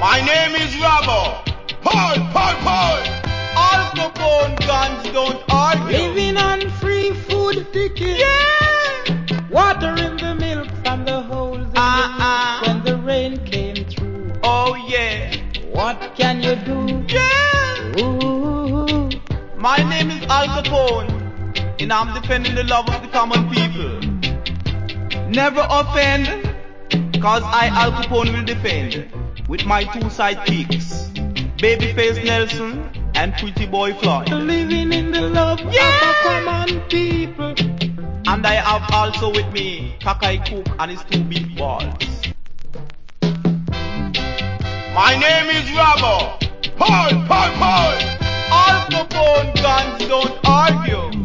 My name is Robbo. Paul. Al Capone guns don't argue. Living on free food ticket. Yeah. Water in the milk from the holes in the roof when the rain came through. Oh yeah. What can you do? Yeah. Ooh. My name is Al Capone, and I'm defending the love of the common people. Never offend, cause I Al Capone will defend. With my two sidekicks, Babyface Nelson and Pretty Boy Floyd. Living in the love of a common people. And I have also with me Kakai Cook and his two beef balls. My name is Robbo. Paul. Al Capone guns don't argue.